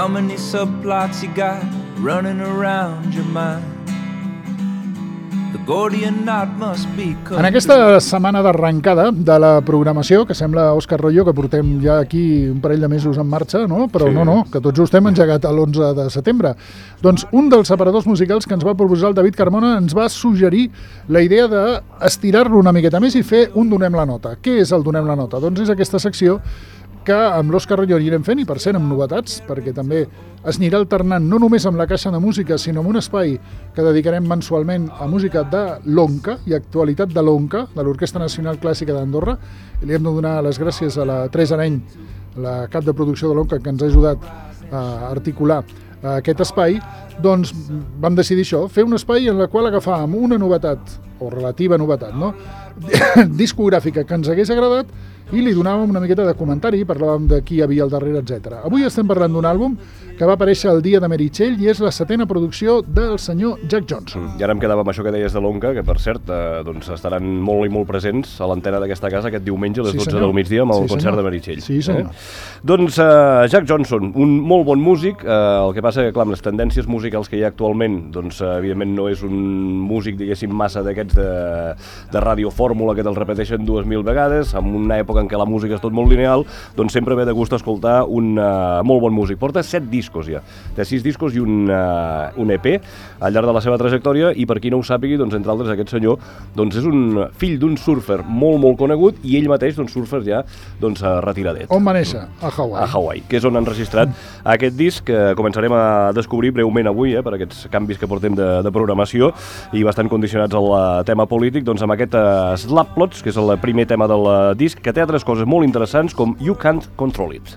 How many subplots you got running around your mind? The Gordian knot must be cut. En aquesta setmana d'arrencada de la programació, que sembla, Òscar Royo, que portem ja aquí un parell de mesos en marxa, no? Però sí. No, que tots just hem engegat l'11 de setembre. Doncs un dels separadors musicals que ens va proposar el David Carmona ens va suggerir la idea d'estirar-lo una miqueta més i fer un Donem la Nota. Què és el Donem la Nota? Doncs és aquesta secció que amb l'Òscar Royo anirem fent, i per cert amb novetats, perquè també es anirà alternant no només amb la caixa de música, sinó amb un espai que dedicarem mensualment a música de l'ONCA i actualitat de l'ONCA, de l'Orquestra Nacional Clàssica d'Andorra. I li hem de donar les gràcies a la Teresa Areny, la cap de producció de l'ONCA, que ens ha ajudat a articular aquest espai. Doncs vam decidir això, fer un espai en el qual agafàvem una novetat, o relativa novetat, no? discogràfica que ens hagués agradat, i li donàvem una miqueta de comentari, parlàvem de qui hi havia al darrere, etc. Avui estem parlant d'un àlbum que va aparèixer el dia de Meritxell i és la 7ª producció del senyor Jack Johnson. I ara em quedava amb això que deies de l'ONCA, que per cert doncs estaran molt i molt presents a l'antena d'aquesta casa aquest diumenge a les 12 del migdia amb el concert de Meritxell. Sí, senyor. Doncs Jack Johnson, un molt bon músic, el que passa que, clar, amb les tendències musicals que hi ha actualment, doncs evidentment no és un músic, diguéssim, massa d'aquests de radiofórmula que te'l repeteixen 2000 vegades, en una època en què la música és tot molt lineal, doncs sempre ve de gust escoltar un molt bon músic. Porta 7 discos ja, té 6 discos i un EP al llarg de la seva trajectòria, i per qui no ho sàpigui, doncs entre altres aquest senyor doncs és un fill d'un surfer molt conegut, i ell mateix doncs surfer ja doncs retiradet. On va néixer? A Hawaii. A Hawaii, que és on han registrat aquest disc, que començarem a descobrir breument avui, per aquests canvis que portem de programació i bastant condicionats al tema polític, doncs amb aquest Slaplots, que és el primer tema del disc, que té altres coses molt interessants com You Can't Control It.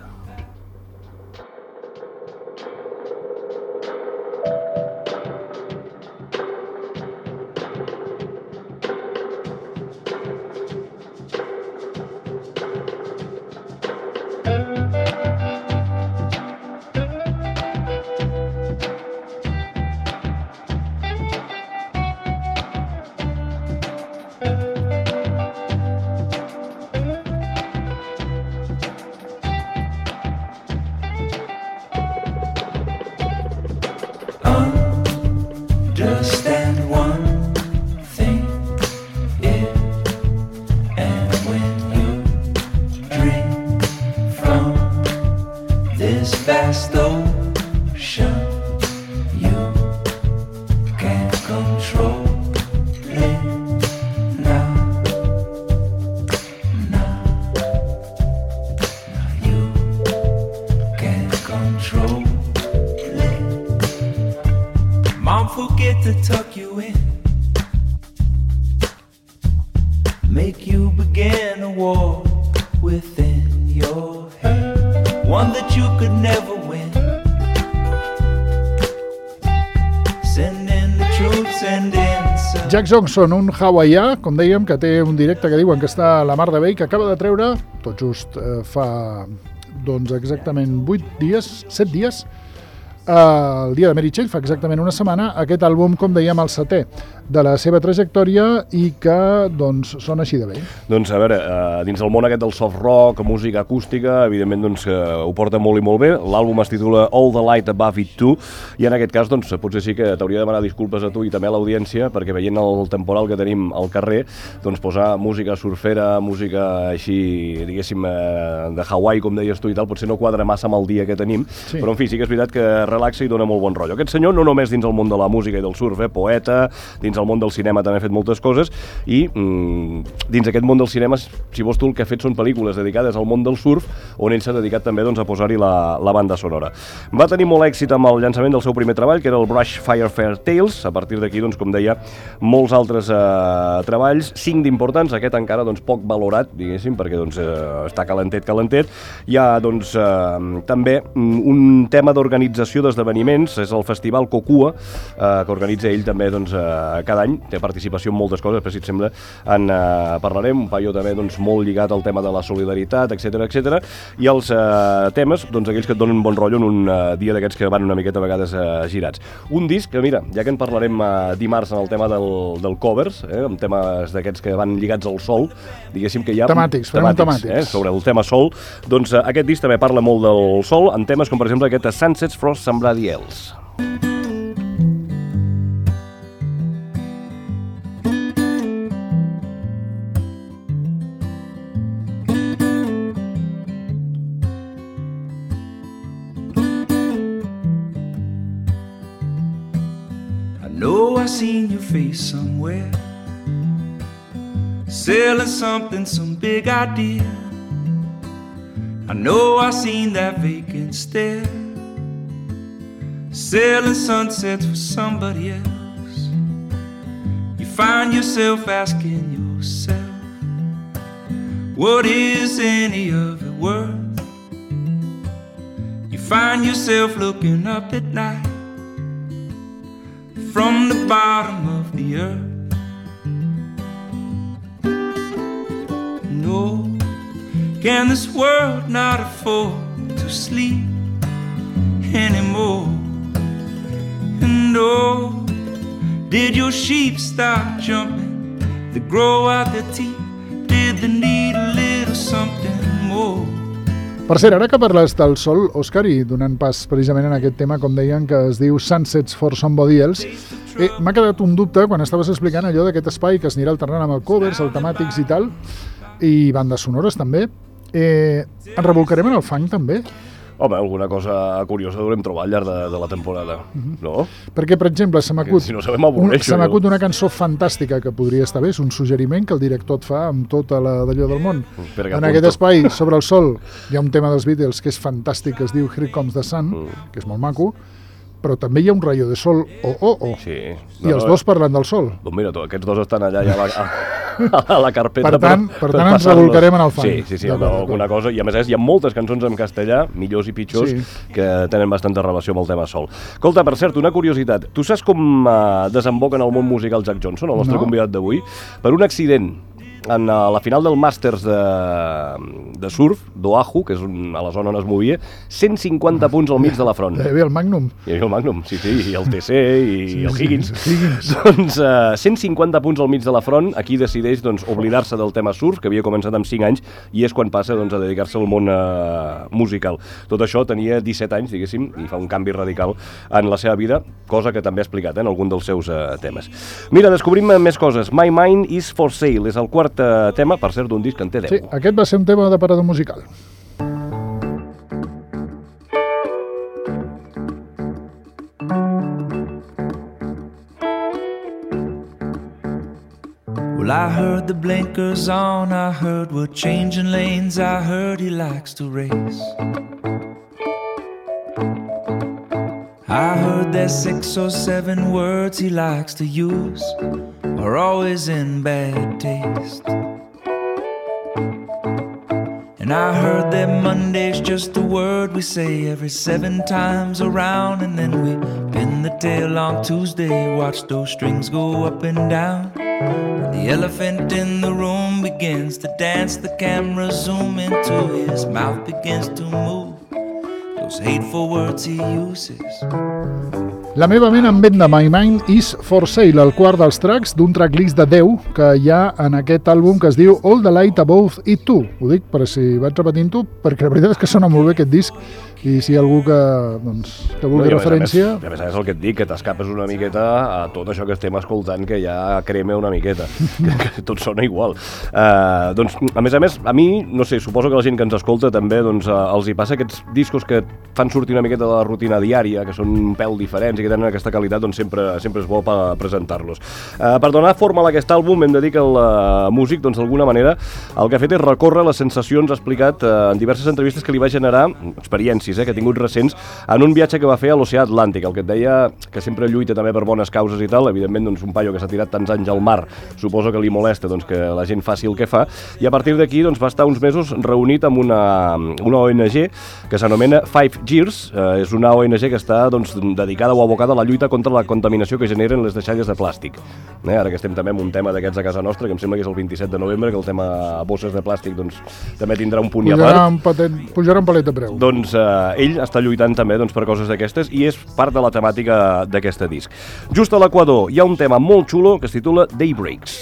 Understand one thing, if and when you drink from this vast ocean, you can't control it now, you can't control it. Mom forget to tuck you in, make you begin a war within your head, one that you could never win. Send in the troops and in. Jack Johnson, un hawaià, com dèiem, que té un directe que diuen que està a la mar de bé i que acaba de treure, tot just fa doncs exactament 7 dies, el dia de Meritxell, fa exactament una setmana, aquest àlbum, com dèiem, el 7è de la seva trajectòria, i que doncs sona així de bé. Doncs a veure, dins del món aquest del soft rock, música acústica, evidentment doncs ho porta molt i molt bé. L'àlbum es titula All the Light Above It Too, i en aquest cas doncs potser sí que t'hauria de demanar disculpes a tu i també a l'audiència, perquè veient el temporal que tenim al carrer, doncs posar música surfera, música així, diguéssim, de Hawaii, com deies tu i tal, potser no quadra massa amb el dia que tenim, sí. Però en fi, sí que és veritat que relaxa i dona molt bon rotllo. Aquest senyor no només dins el món de la música i del surf, poeta, dins el món del cinema també ha fet moltes coses, i dins aquest món del cinema, si vols tu, el que ha fet són pel·lícules dedicades al món del surf, on ell s'ha dedicat també doncs, a posar-hi la banda sonora. Va tenir molt èxit amb el llançament del seu primer treball, que era el Brush Fire Fair Tales. A partir d'aquí, doncs, com deia, molts altres treballs, 5 d'importants, aquest encara doncs, poc valorat, diguéssim, perquè doncs, està calentet. Hi ha doncs, també un tema d'organització d'esdeveniments, és el Festival Kokua, que organitza ell també doncs, cada any, té participació en moltes coses, després si et sembla en parlarem, un paio també doncs, molt lligat al tema de la solidaritat, etc. I els temes, doncs aquells que et donen bon rotllo en un dia d'aquests que van una miqueta a vegades girats. Un disc que, mira, ja que en parlarem dimarts en el tema del covers, amb temes d'aquests que van lligats al sol, diguéssim que hi ha... Temàtics. Sobre el tema sol, doncs aquest disc també parla molt del sol, en temes com per exemple aquest Sunsets for Somebody Else. I know I seen your face somewhere, selling something, some big idea. I know I seen that vacant stare, selling sunsets for somebody else. You find yourself asking yourself, what is any of it worth? You find yourself looking up at night from the bottom of the earth. No, can this world not afford to sleep anymore? And oh, did your sheep start jumping? They grow out their teeth? Did they need a little something more? Per cert, ara que parles del sol, Òscar, i donant pas precisament en aquest tema, com deien, que es diu Sunsets for Somebody Else, m'ha quedat un dubte quan estaves explicant allò d'aquest espai que es anirà alternant amb el covers, el temàtics i tal, i bandes sonores també. En rebolcarem en el funk també? Home, alguna cosa curiosa haurem trobat al llarg de la temporada, no? Perquè, per exemple, se m'acut si no sabem, m'avorreixo. Una cançó fantàstica que podria estar bé, és un suggeriment que el director et fa amb tota d'allò del món. En aquest espai, sobre el sol, hi ha un tema dels Beatles que és fantàstic, que es diu Here Comes the Sun, que és molt maco, però també hi ha un rayo de sol, Sí. I els dos parlant del sol. Doncs mira, aquests dos estan allà ja a la carpeta. Per tant ens rebolcarem en el funk. Sí, alguna cosa. I a més hi ha moltes cançons en castellà, millors i pitjors, que tenen bastanta relació amb el tema sol. Escolta, per cert, una curiositat. Tu saps com desemboca en el món musical Jack Johnson, el nostre convidat d'avui? Per un accident. En la final del Masters de surf, d'Oahu, que és a la zona on es movia, 150 punts al mig de la front. Bé, el Magnum. I el Magnum, sí, i el TC, i el Higgins. Doncs 150 punts al mig de la front, aquí decideix oblidar-se del tema surf, que havia començat amb 5 anys, i és quan passa a dedicar-se al món musical. Tot això tenia 17 anys, diguéssim, i fa un canvi radical en la seva vida, cosa que també ha explicat en algun dels seus temes. Mira, descobrim més coses. My Mind is for Sale és el quart tema, per cert, d'un disc que en té 10. Sí, aquest va ser un tema de parador musical. Well, I heard the blinkers on, I heard we're changing lanes, I heard he likes to race. I heard there's 6 or 7 words he likes to use, are always in bad taste. And I heard that Monday's just a word we say every 7 times around, and then we pin the tail on Tuesday, watch those strings go up and down. And the elephant in the room begins to dance, the camera zoom into his mouth begins to move, those hateful words he uses. La meva ment em venda My Mind is for Sale, el quart dels tracks d'un tracklist de 10 que hi ha en aquest àlbum que es diu All the Light Above It Too. Ho dic per si vaig repetint-ho, perquè la veritat és que sona molt bé aquest disc, i si hi ha algú que vulgui referència... A més, el que et dic, que t'escapes una miqueta a tot això que estem escoltant, que ja crema una miqueta, que tot sona igual. Doncs, a més, a mi, no sé, suposo que la gent que ens escolta també els hi passa aquests discos que fan sortir una miqueta de la rutina diària, que són un pèl diferents i que tenen aquesta qualitat, doncs sempre és bo per presentar-los. Per donar forma a aquest àlbum hem de dir que el músic, doncs d'alguna manera, el que ha fet és recórrer les sensacions, ha explicat en diverses entrevistes que li va generar experiències experiències que ha tingut recents en un viatge que va fer a l'oceà Atlàntic, el que et deia que sempre lluita també per bones causes i tal, evidentment doncs, un paio que s'ha tirat tants anys al mar, suposo que li molesta doncs, que la gent faci el que fa, i a partir d'aquí doncs, va estar uns mesos reunit amb una ONG que s'anomena 5 Years, és una ONG que està doncs, dedicada o abocada a la lluita contra la contaminació que generen les deixalles de plàstic. Ara que estem també amb un tema d'aquests a casa nostra, que em sembla que és el 27 de novembre, que el tema bosses de plàstic doncs, també tindrà un punt i a part. Pujarà un palet de preu. Doncs ell està lluitant també doncs, per coses d'aquestes i és part de la temàtica d'aquest disc. Just a l'Equador hi ha un tema molt xulo que es titula Daybreaks.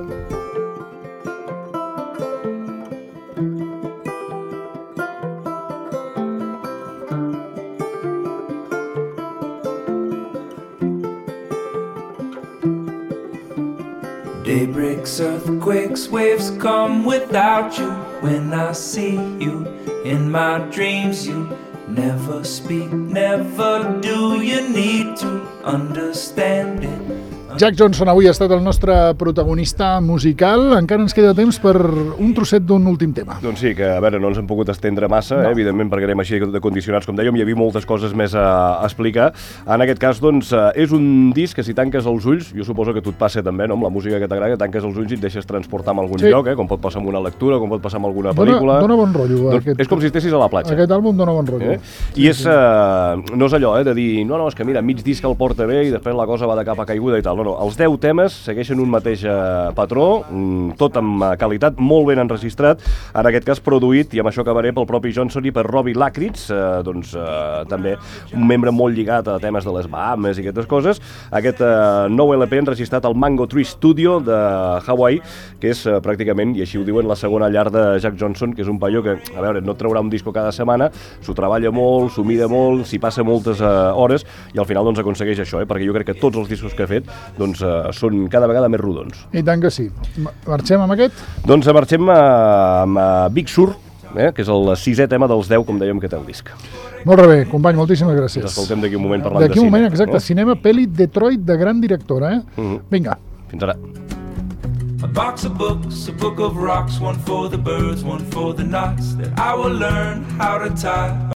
Daybreaks, earthquakes, waves come without you. When I see you in my dreams, you never speak, never do. You need to understand it. Jack Johnson avui ha estat el nostre protagonista musical. Encara ens queda temps per un trosset d'un últim tema. Doncs sí, que a veure, no ens hem pogut estendre massa, evidentment, perquè anem així de condicionats, com dèiem, hi havia moltes coses més a explicar. En aquest cas, doncs, és un disc que si tanques els ulls, jo suposo que tu et passa també, no?, amb la música que t'agrada, que tanques els ulls i et deixes transportar en algun lloc, com pot passar amb una lectura, com pot passar amb alguna pel·lícula. Dona bon rotllo. Doncs és com si estessis a la platja. Aquest àlbum dona bon rotllo. I és, no és allò, de dir, no, és que mira, mig disc el porta bé i després la cosa va de capa caiguda i tal. No, els 10 temes segueixen un mateix patró, tot amb qualitat, molt ben enregistrat, en aquest cas produït, i amb això acabaré, pel propi Johnson i per Robbie Lakritz, també un membre molt lligat a temes de les Bahamas i aquestes coses. Aquest nou LP enregistrat al Mango Tree Studio de Hawaii, que és pràcticament, i així ho diuen, la segona llar de Jack Johnson, que és un paio que, a veure, no traurà un disco cada setmana, s'ho treballa molt, s'ho mida molt, s'hi passa moltes hores, i al final doncs aconsegueix això, perquè jo crec que tots els discos que ha fet doncs són cada vegada més rodons. I tant que sí. Marxem amb aquest? Doncs marxem amb Big Sur, que és el 6è tema dels 10, com dèiem, que té el disc. Molt bé, company, moltíssimes gràcies. Ens escoltem d'aquí un moment parlant de cine. D'aquí un moment, exacte. Cinema, pel·li Detroit de gran directora, Vinga. Fins ara. A box of books, a book of rocks, one for the birds, one for the knots, that I will learn how to tie.